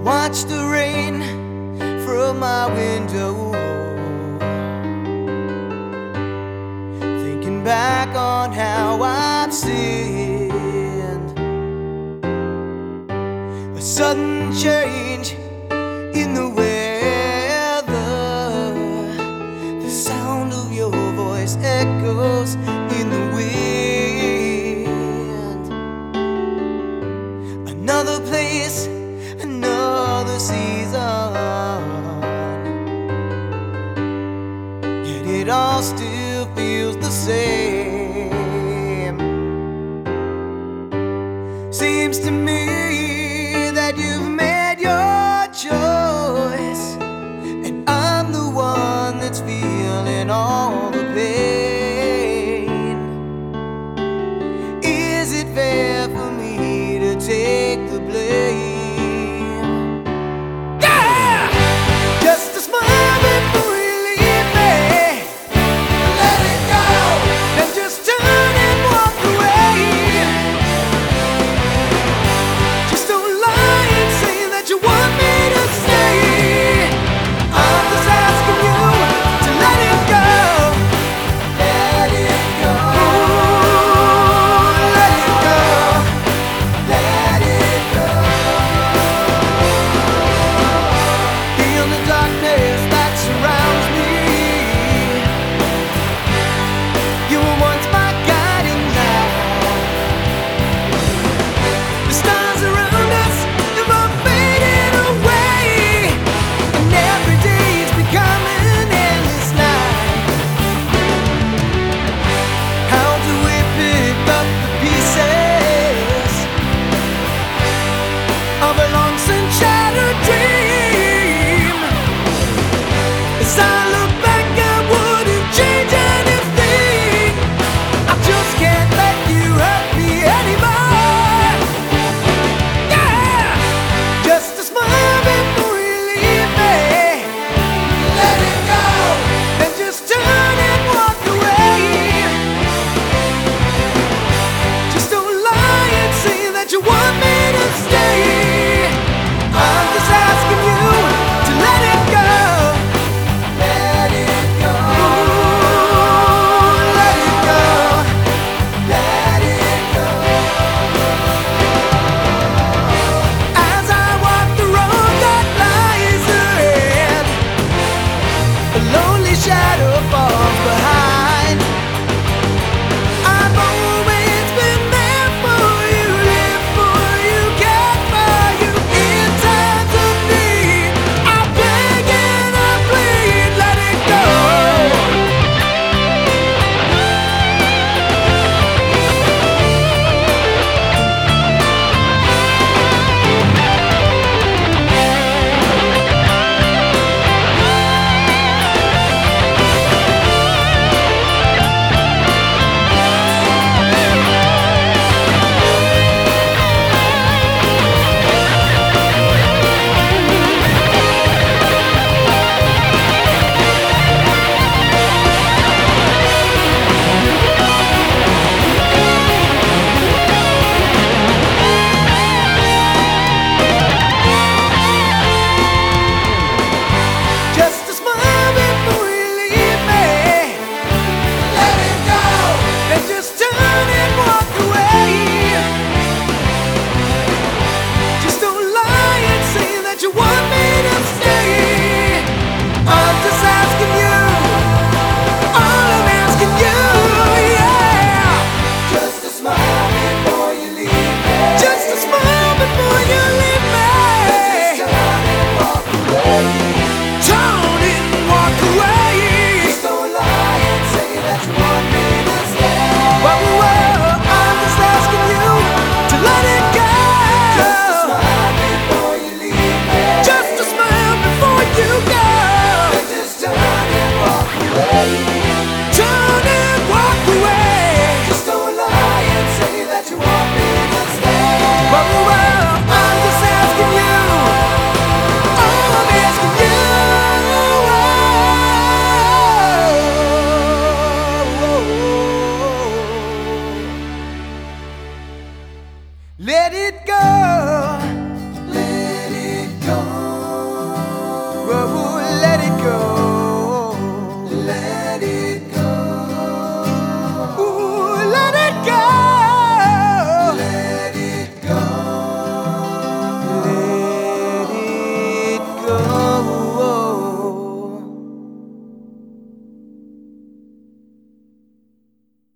watch the rain from my window, thinking back on how I've sinned. A sudden change in the weather, the sound of your voice echoes in the wind. Another place, another season, yet it all still feels the same. Seems to me that you've made your choice, and I'm the one that's feeling all the pain. Is it fair for me to take the blame? Let it go.